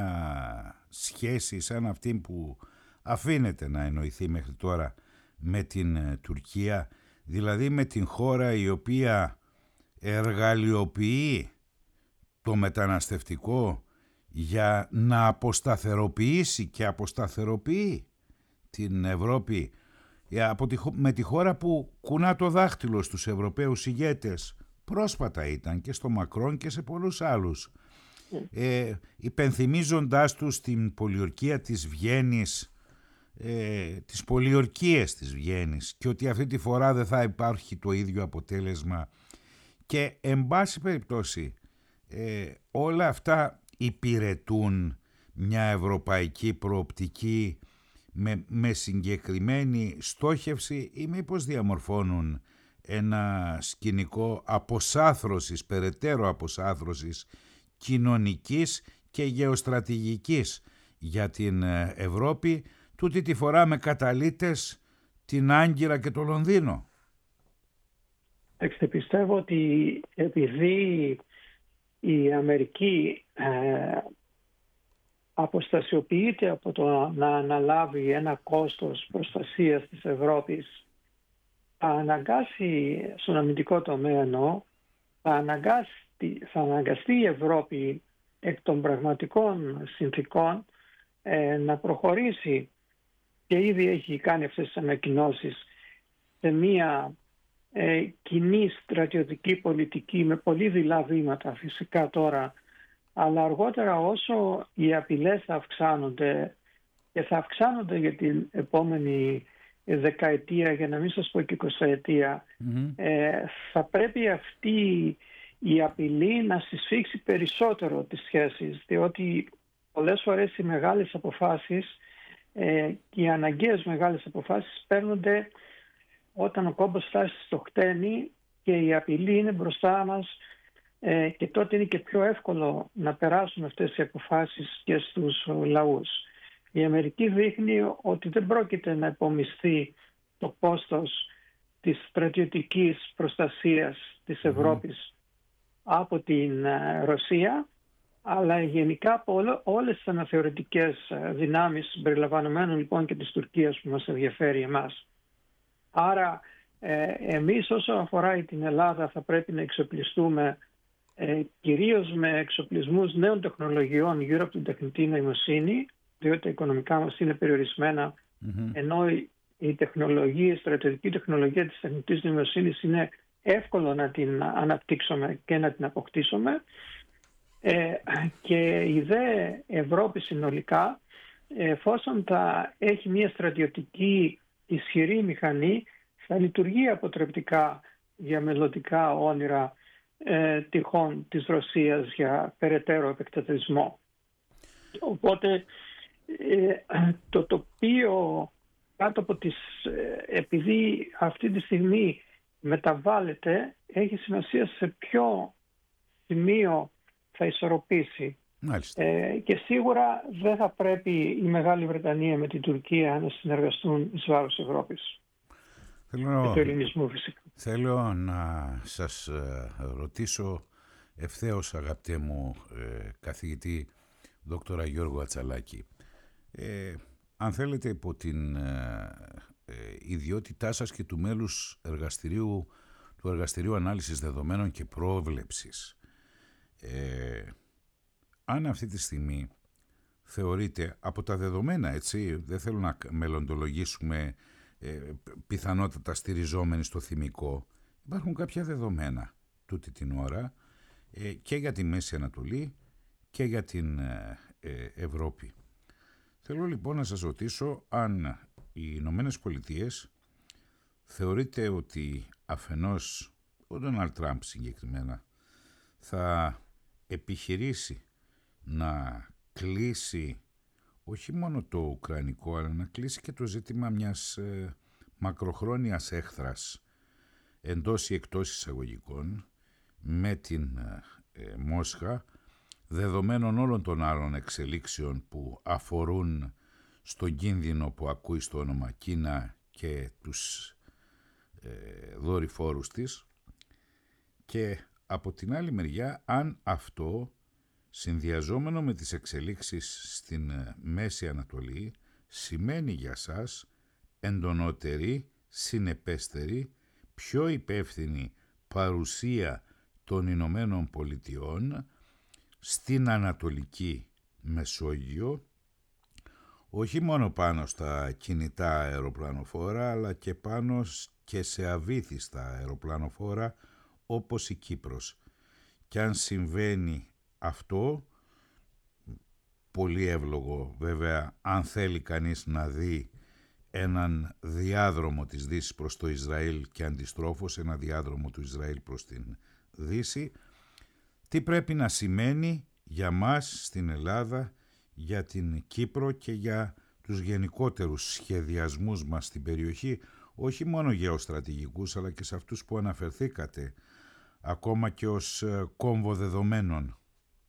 [SPEAKER 1] μια σχέση σαν αυτή που αφήνεται να εννοηθεί μέχρι τώρα με την ε, Τουρκία, δηλαδή με την χώρα η οποία εργαλειοποιεί το μεταναστευτικό για να αποσταθεροποιήσει και αποσταθεροποιεί την Ευρώπη, από τη, με τη χώρα που κουνά το δάχτυλο στους Ευρωπαίους ηγέτες. Πρόσφατα ήταν και στο Μακρόν και σε πολλούς άλλους, ε, υπενθυμίζοντάς τους την πολιορκία της Βιέννης, ε, τις πολιορκίες της Βιέννης, και ότι αυτή τη φορά δεν θα υπάρχει το ίδιο αποτέλεσμα. Και εν πάση περιπτώσει ε, όλα αυτά υπηρετούν μια ευρωπαϊκή προοπτική με, με συγκεκριμένη στόχευση, ή μήπως διαμορφώνουν ένα σκηνικό αποσάθρωσης, περαιτέρω αποσάθρωσης κοινωνικής και γεωστρατηγικής για την Ευρώπη, τούτη τη φορά με καταλύτες την Άγκυρα και το Λονδίνο?
[SPEAKER 2] Εξ, πιστεύω ότι επειδή η Αμερική ε, αποστασιοποιείται από το να αναλάβει ένα κόστος προστασίας της Ευρώπης, θα αναγκάσει στον αμυντικό τομέα, εννοώ, θα, αναγκάσει, θα αναγκαστεί η Ευρώπη εκ των πραγματικών συνθήκων ε, να προχωρήσει, και ήδη έχει κάνει αυτές τις ανακοινώσεις, σε μια ε, κοινή στρατιωτική πολιτική με πολύ δειλά βήματα φυσικά τώρα, αλλά αργότερα όσο οι απειλές θα αυξάνονται και θα αυξάνονται για την επόμενη δεκαετία, για να μην σας πω και εικοσαετία, mm-hmm. ε, θα πρέπει αυτή η απειλή να συσφίξει περισσότερο τις σχέσεις, διότι πολλές φορές οι μεγάλες αποφάσεις ε, και οι αναγκαίες μεγάλες αποφάσεις παίρνονται όταν ο κόμπος φτάσει στο χτένι και η απειλή είναι μπροστά μας ε, και τότε είναι και πιο εύκολο να περάσουν αυτές οι αποφάσεις και στους λαούς. Η Αμερική δείχνει ότι δεν πρόκειται να υπομειστεί το κόστος της στρατιωτικής προστασίας της Ευρώπης mm. από την Ρωσία, αλλά γενικά από όλο, όλες τις αναθεωρητικές δυνάμεις, συμπεριλαμβανομένων λοιπόν και της Τουρκίας που μας ενδιαφέρει εμάς. Άρα ε, εμείς όσο αφορά την Ελλάδα θα πρέπει να εξοπλιστούμε ε, κυρίως με εξοπλισμούς νέων τεχνολογιών γύρω από την τεχνητή νοημοσύνη, διότι τα οικονομικά μας είναι περιορισμένα, mm-hmm. ενώ η, η τεχνολογία, η στρατιωτική τεχνολογία της τεχνητής νοημοσύνης είναι εύκολο να την αναπτύξουμε και να την αποκτήσουμε. Ε, και η δε Ευρώπη συνολικά, εφόσον θα έχει μια στρατιωτική ισχυρή μηχανή, θα λειτουργεί αποτρεπτικά για μελλοντικά όνειρα ε, τυχόν της Ρωσίας για περαιτέρω επεκτατισμό. Οπότε ε, το τοπίο κάτω από τις, επειδή αυτή τη στιγμή μεταβάλλεται, έχει σημασία σε ποιο σημείο θα ισορροπήσει. Ε, και σίγουρα δεν θα πρέπει η Μεγάλη Βρετανία με την Τουρκία να συνεργαστούν εις βάρος Ευρώπης.
[SPEAKER 1] Θέλω,
[SPEAKER 2] και του ελληνισμού φυσικά.
[SPEAKER 1] Θέλω να σας ρωτήσω ευθέως, αγαπητέ μου ε, καθηγητή δόκτωρα Γιώργο Ατσαλάκη, ε, αν θέλετε υπό την ε, ε, ιδιότητά σας και του μέλους εργαστηρίου, του Εργαστηρίου Ανάλυσης Δεδομένων και Πρόβλεψης, ε, αν αυτή τη στιγμή θεωρείτε από τα δεδομένα, έτσι, δεν θέλω να μελλοντολογήσουμε ε, πιθανότατα στηριζόμενοι στο θυμικό, υπάρχουν κάποια δεδομένα τούτη την ώρα ε, και για τη Μέση Ανατολή και για την ε, ε, Ευρώπη. Θέλω λοιπόν να σας ρωτήσω αν οι Ηνωμένες Πολιτείες θεωρείτε ότι αφενός ο Ντόναλντ Τραμπ συγκεκριμένα θα επιχειρήσει να κλείσει όχι μόνο το ουκρανικό, αλλά να κλείσει και το ζήτημα μιας ε, μακροχρόνιας έχθρας εντός ή εκτός εισαγωγικών με την ε, Μόσχα, δεδομένων όλων των άλλων εξελίξεων που αφορούν στον κίνδυνο που ακούει στο όνομα Κίνα και τους ε, δορυφόρους της, και από την άλλη μεριά αν αυτό συνδυαζόμενο με τις εξελίξεις στην Μέση Ανατολή σημαίνει για σας εντονότερη, συνεπέστερη, πιο υπεύθυνη παρουσία των Ηνωμένων Πολιτειών στην Ανατολική Μεσόγειο, όχι μόνο πάνω στα κινητά αεροπλανοφόρα, αλλά και πάνω και σε αβύθιστα αεροπλανοφόρα όπως η Κύπρος. Και αν συμβαίνει αυτό, πολύ εύλογο βέβαια, αν θέλει κανείς να δει έναν διάδρομο της Δύσης προς το Ισραήλ και αντιστρόφως ένα διάδρομο του Ισραήλ προς την Δύση, τι πρέπει να σημαίνει για μας στην Ελλάδα, για την Κύπρο και για τους γενικότερους σχεδιασμούς μας στην περιοχή, όχι μόνο γεωστρατηγικούς αλλά και σε αυτούς που αναφερθήκατε, ακόμα και ως κόμβο δεδομένων.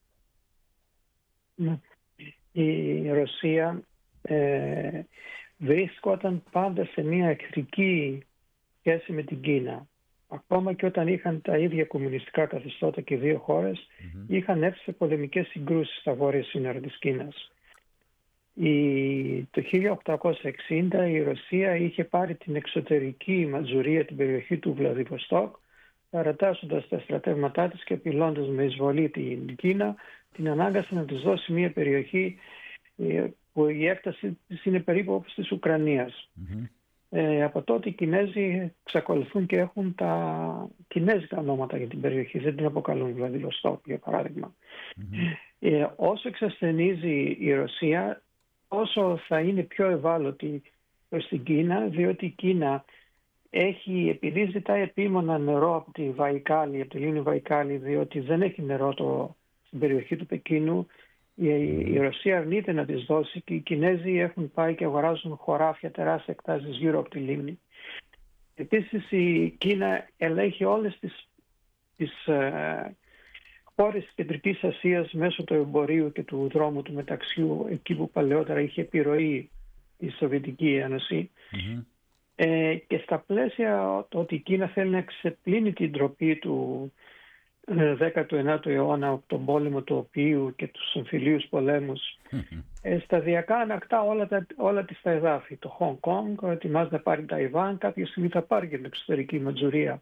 [SPEAKER 2] Η Ρωσία ε, βρίσκονταν πάντα σε μια εχθρική σχέση με την Κίνα. Ακόμα και όταν είχαν τα ίδια κομμουνιστικά καθεστώτα και δύο χώρες, mm-hmm. είχαν έρθει σε πολεμικές συγκρούσεις στα βόρεια σύνορα της Κίνας. Η, το χίλια οκτακόσια εξήντα η Ρωσία είχε πάρει την εξωτερική Ματζουρία, την περιοχή του Βλαδιβοστόκ, παρατάσσοντας τα στρατεύματά της και απειλώντας με εισβολή την Κίνα, την ανάγκασε να της δώσει μια περιοχή που η έκταση της είναι περίπου όπως της Ουκρανίας. Mm-hmm. Ε, από τότε οι Κινέζοι εξακολουθούν και έχουν τα κινέζικα ονόματα για την περιοχή, δεν την αποκαλούν Βλαδιβοστόκ για παράδειγμα. Mm-hmm. Ε, όσο εξασθενίζει η Ρωσία, όσο θα είναι πιο ευάλωτη προς την Κίνα, διότι η Κίνα έχει, επειδή ζητάει επίμονα νερό από τη Βαϊκάλη, από τη λίμνη Βαϊκάλη, διότι δεν έχει νερό το, στην περιοχή του Πεκίνου, η, η Ρωσία αρνείται να της δώσει και οι Κινέζοι έχουν πάει και αγοράζουν χωράφια τεράστια εκτάσεις γύρω από τη λίμνη. Επίσης η Κίνα ελέγχει όλες τις, τις ε, χώρες της Κεντρικής Ασίας μέσω του εμπορίου και του δρόμου του μεταξιού, εκεί που παλαιότερα είχε επιρροή η Σοβιετική Ένωση.
[SPEAKER 1] Mm-hmm.
[SPEAKER 2] Ε, και στα πλαίσια το ότι η Κίνα θέλει να ξεπλύνει την ντροπή του δέκατου ενάτου αιώνα από τον πόλεμο του οποίου και τους εμφυλίους πολέμους, mm-hmm. ε, σταδιακά ανακτά όλα, τα, όλα τις τα εδάφη. Το Χονγκ Κονγκ ετοιμάζει να πάρει Ταϊβάν, κάποια στιγμή θα πάρει και την εξωτερική Μαντζουρία.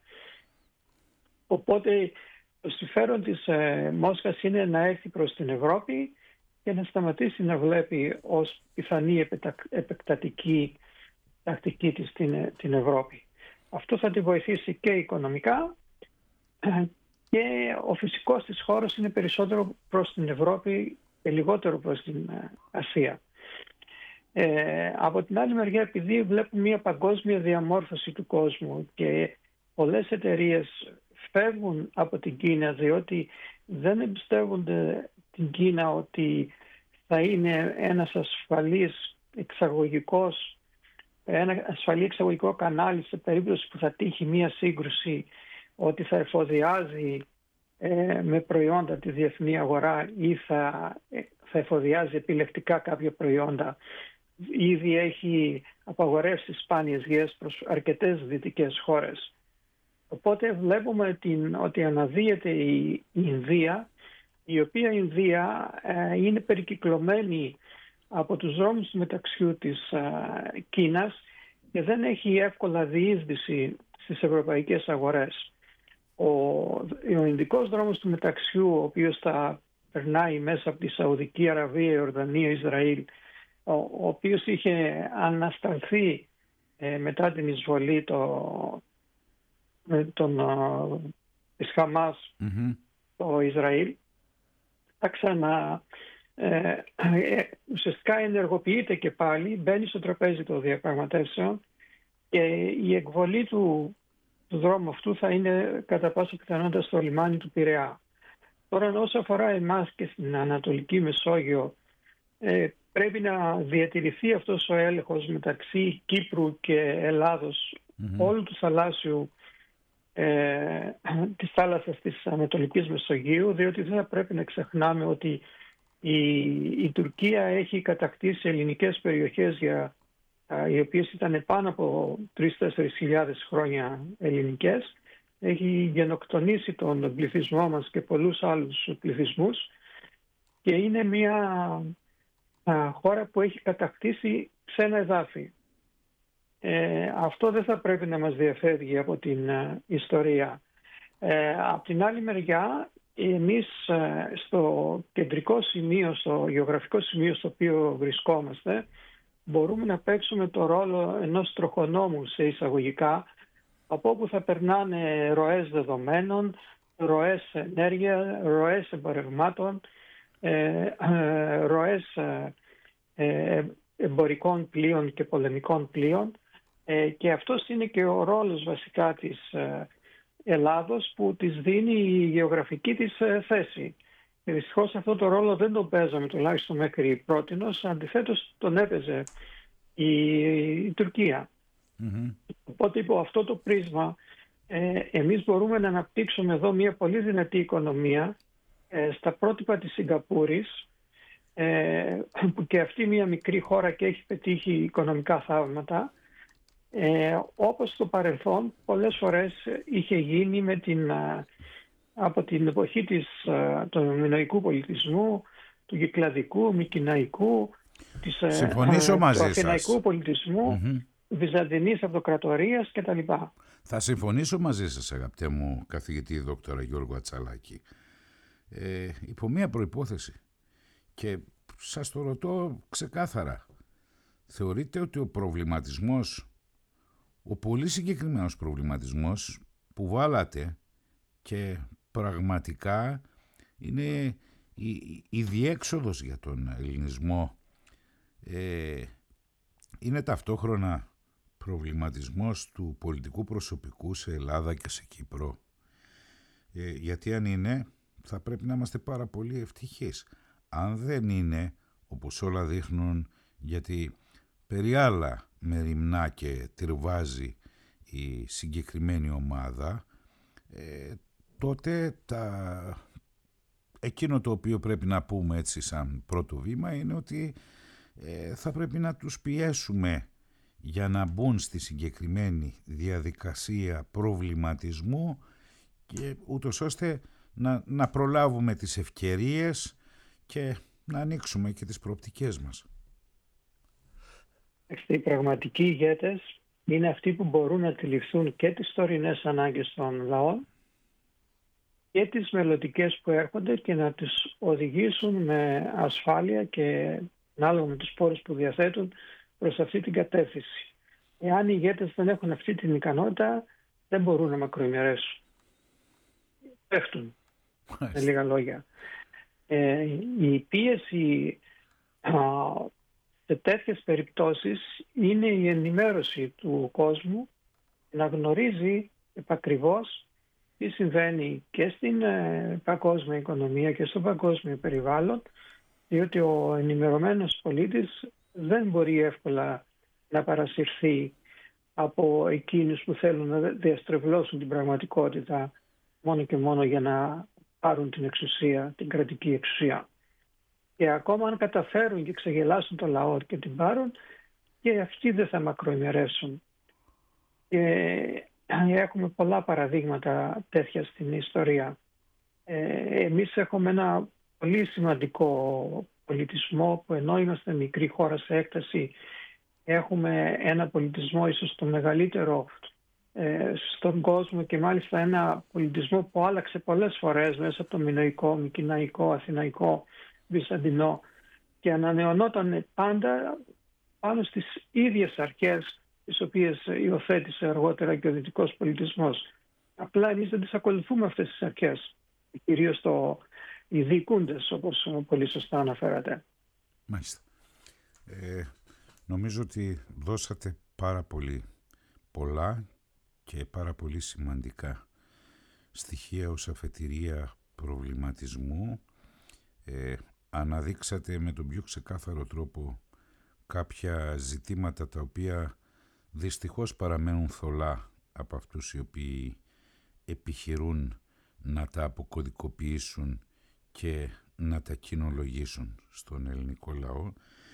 [SPEAKER 2] Οπότε το συμφέρον της ε, Μόσχας είναι να έρθει προς την Ευρώπη και να σταματήσει να βλέπει ως πιθανή επεκτατική τακτική της την, την Ευρώπη. Αυτό θα τη βοηθήσει και οικονομικά, και ο φυσικός της χώρος είναι περισσότερο προς την Ευρώπη και λιγότερο προς την Ασία. Ε, από την άλλη μεριά, επειδή βλέπουμε μια παγκόσμια διαμόρφωση του κόσμου και πολλές εταιρείες φεύγουν από την Κίνα διότι δεν εμπιστεύονται την Κίνα ότι θα είναι ένας ασφαλής εξαγωγικός, ένα ασφαλή εξαγωγικό κανάλι σε περίπτωση που θα τύχει μια σύγκρουση, ότι θα εφοδιάζει ε, με προϊόντα τη διεθνή αγορά ή θα, ε, θα εφοδιάζει επιλεκτικά κάποια προϊόντα. Ήδη έχει απαγορεύσει σπάνιες γιές προς αρκετές δυτικές χώρες. Οπότε βλέπουμε την, ότι αναδύεται η, η Ινδία, η οποία η Ινδία ε, είναι περικυκλωμένη από τους δρόμους του μεταξιού της ε, Κίνας και δεν έχει εύκολα διείσδυση στις ευρωπαϊκές αγορές. Ο, ο Ινδικός δρόμος του μεταξιού, ο οποίος θα περνάει μέσα από τη Σαουδική Αραβία, Ιορδανία, Ισραήλ, ο, ο οποίος είχε ανασταλθεί ε, μετά την εισβολή το, ε, τον, ε, της Χαμάς mm-hmm. το Ισραήλ, θα ξανα ε, ε, ουσιαστικά ενεργοποιείται και πάλι, μπαίνει στο τραπέζι των διαπραγματεύσεων και η εκβολή του του δρόμου αυτού θα είναι κατά πάσα πιθανότητα στο λιμάνι του Πειραιά. Τώρα, όσο αφορά εμάς και στην Ανατολική Μεσόγειο, ε, πρέπει να διατηρηθεί αυτός ο έλεγχος μεταξύ Κύπρου και Ελλάδος, mm-hmm. όλου του θαλάσσιου ε, της θάλασσας της Ανατολικής Μεσογείου, διότι δεν θα πρέπει να ξεχνάμε ότι η, η Τουρκία έχει κατακτήσει ελληνικές περιοχές για οι οποίες ήταν πάνω από τρεις με τέσσερις χιλιάδες χρόνια ελληνικές, έχει γενοκτονήσει τον πληθυσμό μας και πολλούς άλλους πληθυσμούς και είναι μια α, χώρα που έχει κατακτήσει ξένα εδάφη. Ε, αυτό δεν θα πρέπει να μας διαφεύγει από την α, ιστορία. Ε, από την άλλη μεριά, εμείς α, στο κεντρικό σημείο, στο γεωγραφικό σημείο στο οποίο βρισκόμαστε, μπορούμε να παίξουμε το ρόλο ενός τροχονόμου σε εισαγωγικά, από όπου θα περνάνε ροές δεδομένων, ροές ενέργεια, ροές εμπορευμάτων, ε, ε, ροές ε, εμπορικών πλοίων και πολεμικών πλοίων ε, και αυτός είναι και ο ρόλος βασικά της ε, Ελλάδος που της δίνει η γεωγραφική της ε, θέση. Δυστυχώς αυτό το ρόλο δεν τον παίζαμε τουλάχιστον μέχρι πρότινος, αντιθέτως τον έπαιζε η, η Τουρκία. Mm-hmm. Οπότε υπό αυτό το πρίσμα ε, εμείς μπορούμε να αναπτύξουμε εδώ μια πολύ δυνατή οικονομία ε, στα πρότυπα της Σιγκαπούρης, ε, που και αυτή μια μικρή χώρα και έχει πετύχει οικονομικά θαύματα, ε, όπως στο παρελθόν πολλές φορές είχε γίνει με την... από την εποχή της, του μινωικού πολιτισμού, του κυκλαδικού, μικηναϊκού, της,
[SPEAKER 1] συμφωνήσω μαζί
[SPEAKER 2] του αθηναϊκού
[SPEAKER 1] σας.
[SPEAKER 2] πολιτισμού, mm-hmm. βυζαντινής αυτοκρατορίας κτλ.
[SPEAKER 1] Θα συμφωνήσω μαζί σας, αγαπητέ μου καθηγητή δόκτωρα Γιώργο Ατσαλάκη, ε, υπό μία προϋπόθεση και σας το ρωτώ ξεκάθαρα. Θεωρείτε ότι ο προβληματισμός, ο πολύ συγκεκριμένος προβληματισμός που βάλατε και πραγματικά είναι η, η διέξοδος για τον ελληνισμό, ε, είναι ταυτόχρονα προβληματισμός του πολιτικού προσωπικού σε Ελλάδα και σε Κύπρο, ε, γιατί αν είναι θα πρέπει να είμαστε πάρα πολύ ευτυχείς. Αν δεν είναι, όπως όλα δείχνουν, γιατί περί άλλα μεριμνά και τυρβάζει η η συγκεκριμένη ομάδα, ε, τότε τα... εκείνο το οποίο πρέπει να πούμε έτσι σαν πρώτο βήμα είναι ότι ε, θα πρέπει να τους πιέσουμε για να μπουν στη συγκεκριμένη διαδικασία προβληματισμού και ούτως ώστε να, να προλάβουμε τις ευκαιρίες και να ανοίξουμε και τις προοπτικές μας.
[SPEAKER 2] Οι πραγματικοί ηγέτες είναι αυτοί που μπορούν να αντιληφθούν και τις τωρινές ανάγκες των λαών και τις μελλοντικές που έρχονται και να τις οδηγήσουν με ασφάλεια και ανάλογα με τους πόρους που διαθέτουν προς αυτή την κατεύθυνση. Εάν οι ηγέτες δεν έχουν αυτή την ικανότητα, δεν μπορούν να μακροημερέσουν. Πέφτουν, με λίγα λόγια. Ε, η πίεση α, σε τέτοιες περιπτώσεις είναι η ενημέρωση του κόσμου να γνωρίζει επακριβώς τι συμβαίνει και στην ε, παγκόσμια οικονομία και στο παγκόσμιο περιβάλλον, διότι ο ενημερωμένος πολίτης δεν μπορεί εύκολα να παρασυρθεί από εκείνους που θέλουν να διαστρεβλώσουν την πραγματικότητα μόνο και μόνο για να πάρουν την εξουσία, την κρατική εξουσία. Και ακόμα αν καταφέρουν και ξεγελάσουν το λαό και την πάρουν, και αυτοί δεν θα μακροημερεύσουν. Και έχουμε πολλά παραδείγματα τέτοια στην ιστορία. Ε, εμείς έχουμε ένα πολύ σημαντικό πολιτισμό που ενώ είμαστε μικρή χώρα σε έκταση, έχουμε ένα πολιτισμό ίσως το μεγαλύτερο ε, στον κόσμο και μάλιστα ένα πολιτισμό που άλλαξε πολλές φορές μέσα από το μινωικό, μικηναϊκό, αθηναϊκό, βυζαντινό και ανανεωνόταν πάντα πάνω στις ίδιες αρχές τις οποίες υιοθέτησε αργότερα και ο δυτικός πολιτισμός. Απλά εμείς δεν τις ακολουθούμε αυτές τις αρχές, κυρίως το, οι διοικούντες, όπως πολύ σωστά αναφέρατε.
[SPEAKER 1] Μάλιστα. Ε, νομίζω ότι δώσατε πάρα πολύ πολλά και πάρα πολύ σημαντικά στοιχεία ως αφετηρία προβληματισμού. Ε, αναδείξατε με τον πιο ξεκάθαρο τρόπο κάποια ζητήματα τα οποία δυστυχώς παραμένουν θολά από αυτούς οι οποίοι επιχειρούν να τα αποκωδικοποιήσουν και να τα κοινολογήσουν στον ελληνικό λαό.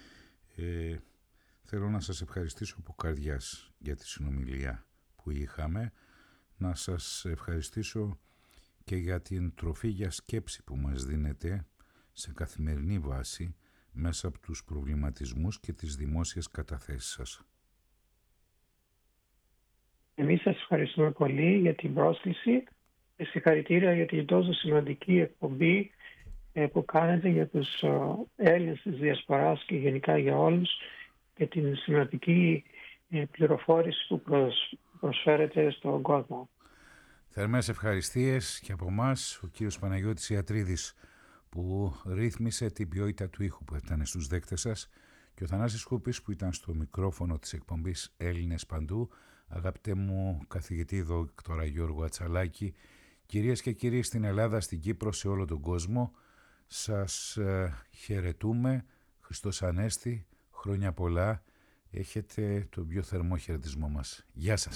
[SPEAKER 1] Ε, θέλω να σας ευχαριστήσω από καρδιάς για τη συνομιλία που είχαμε, να σας ευχαριστήσω και για την τροφή για σκέψη που μας δίνετε σε καθημερινή βάση μέσα από τους προβληματισμούς και τις δημόσιες καταθέσεις σας.
[SPEAKER 2] Εμείς σας ευχαριστούμε πολύ για την πρόσκληση και συγχαρητήρια για την τόσο σημαντική εκπομπή που κάνετε για τους Έλληνες της Διασποράς και γενικά για όλους και την σημαντική πληροφόρηση που προσ... προσφέρετε στον κόσμο.
[SPEAKER 1] Θερμές ευχαριστίες και από εμάς, ο κύριος Παναγιώτης Ιατρίδης, που ρύθμισε την ποιότητα του ήχου που ήταν στους δέκτες σας, και ο Θανάσης Χούπης που ήταν στο μικρόφωνο της εκπομπής Έλληνες Παντού. Αγαπητέ μου καθηγητή δόκτωρα Γιώργο Ατσαλάκη, κυρίες και κύριοι στην Ελλάδα, στην Κύπρο, σε όλο τον κόσμο, σας ε, χαιρετούμε. Χριστός Ανέστη, χρόνια πολλά. Έχετε τον πιο θερμό χαιρετισμό μας. Γεια σας.